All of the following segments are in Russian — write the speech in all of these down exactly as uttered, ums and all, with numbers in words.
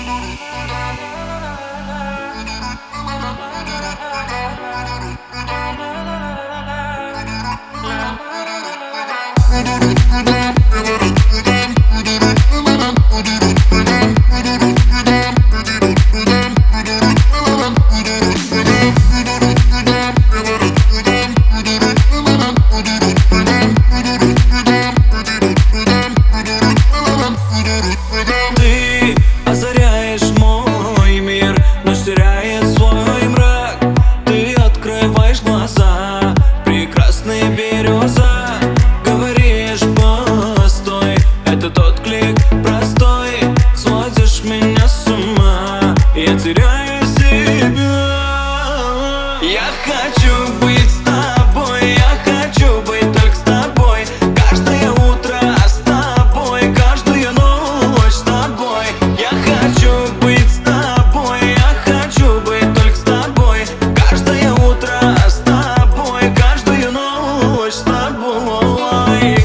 Ты озаряешь мой мир, ночь теряет свой мрак. Ты открываешь глаза, прекрасная береза. Говоришь, постой, это тот клик простой. Сводишь меня с ума, я теряю себя. Я хочу быть с тобой, я хочу быть только с тобой. Каждое утро с тобой, каждую ночь с тобой. Я хочу быть с тобой, я хочу быть только с тобой. Каждое утро с тобой, каждую ночь с тобой.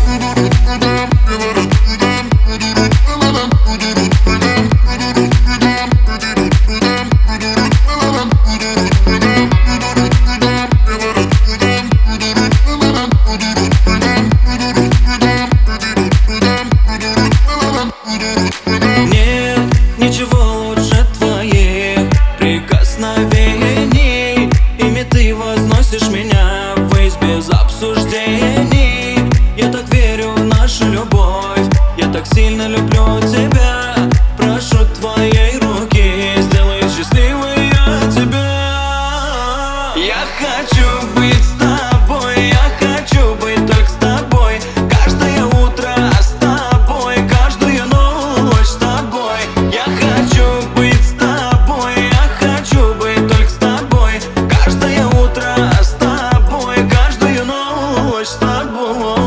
Нет ничего лучше твоих прикосновений. Ими ты возносишь меня ввысь без обсуждений. Я так верю в нашу любовь, я так сильно люблю тебя. Прошу твоей руки, сделай счастливой я тебя. Я хочу быть с тобой, я хочу быть только с тобой. Каждое утро с тобой, каждую ночь с тобой. Я хочу быть с тобой, я хочу быть только с тобой. Каждое утро с тобой, каждую ночь с тобой.